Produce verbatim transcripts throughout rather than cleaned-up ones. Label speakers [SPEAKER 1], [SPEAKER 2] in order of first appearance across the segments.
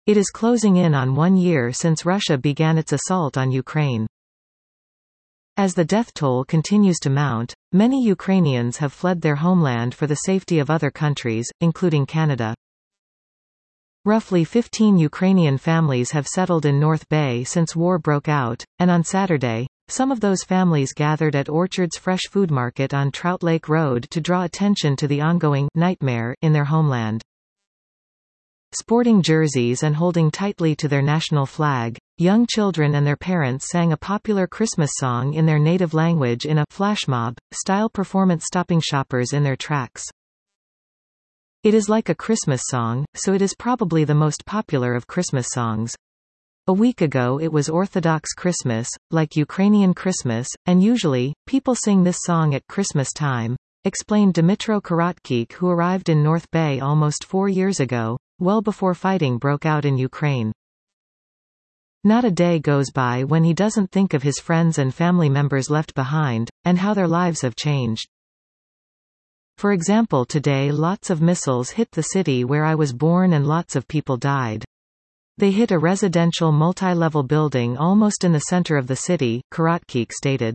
[SPEAKER 1] It is closing in on one year since Russia began its assault on Ukraine. As the death toll continues to mount, many Ukrainians have fled their homeland for the safety of other countries, including Canada. Roughly fifteen Ukrainian families have settled in North Bay since war broke out, and on Saturday, some of those families gathered at Orchard's Fresh Food Market on Trout Lake Road to draw attention to the ongoing nightmare in their homeland. Sporting jerseys and holding tightly to their national flag, young children and their parents sang a popular Christmas song in their native language in a flashmob-style performance, stopping shoppers in their tracks. It is like a Christmas song, so it is probably the most popular of Christmas songs. A week ago it was Orthodox Christmas, like Ukrainian Christmas, and usually, people sing this song at Christmas time, explained Dmytro Korotkik, who arrived in North Bay almost four years ago, well before fighting broke out in Ukraine. Not a day goes by when he doesn't think of his friends and family members left behind, and how their lives have changed. For example, today lots of missiles hit the city where I was born and lots of people died. They hit a residential multi-level building almost in the center of the city, Korotkik stated.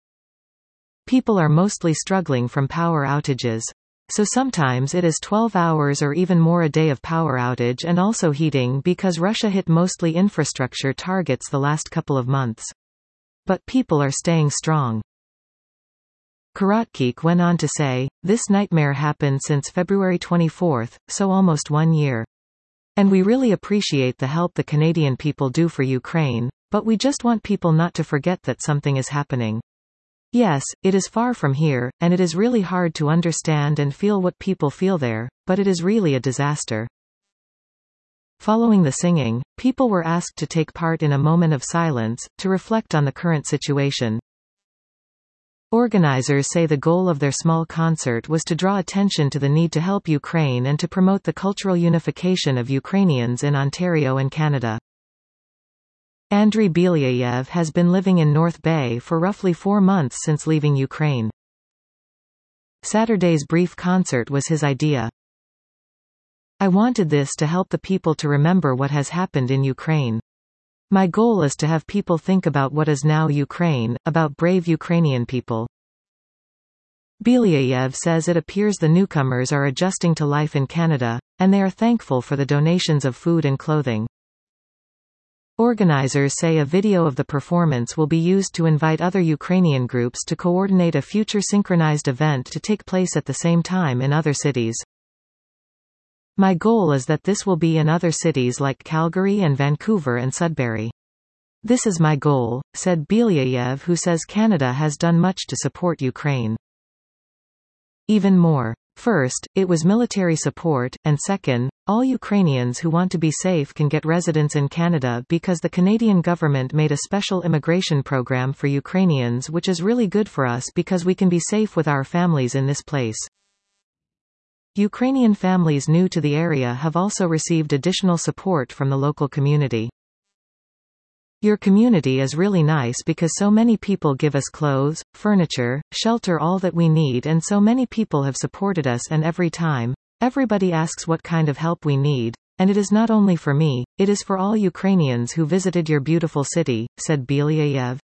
[SPEAKER 1] People are mostly struggling from power outages. So sometimes it is twelve hours or even more a day of power outage, and also heating because Russia hit mostly infrastructure targets the last couple of months. But people are staying strong. Korotkik went on to say, "This nightmare happened since February twenty-fourth, so almost one year. And we really appreciate the help the Canadian people do for Ukraine, but we just want people not to forget that something is happening. Yes, it is far from here, and it is really hard to understand and feel what people feel there, but it is really a disaster." Following the singing, people were asked to take part in a moment of silence, to reflect on the current situation. Organizers say the goal of their small concert was to draw attention to the need to help Ukraine and to promote the cultural unification of Ukrainians in Ontario and Canada. Andriy Belyayev has been living in North Bay for roughly four months since leaving Ukraine. Saturday's brief concert was his idea. "I wanted this to help the people to remember what has happened in Ukraine. My goal is to have people think about what is now Ukraine, about brave Ukrainian people." Belyayev says it appears the newcomers are adjusting to life in Canada, and they are thankful for the donations of food and clothing. Organizers say a video of the performance will be used to invite other Ukrainian groups to coordinate a future synchronized event to take place at the same time in other cities. "My goal is that this will be in other cities like Calgary and Vancouver and Sudbury. This is my goal," said Belyayev, who says Canada has done much to support Ukraine. Even more. First, it was military support, and second, all Ukrainians who want to be safe can get residence in Canada because the Canadian government made a special immigration program for Ukrainians, which is really good for us because we can be safe with our families in this place. Ukrainian families new to the area have also received additional support from the local community. "Your community is really nice because so many people give us clothes, furniture, shelter, all that we need, and so many people have supported us, and every time, everybody asks what kind of help we need, and it is not only for me, it is for all Ukrainians who visited your beautiful city," said Belyayev.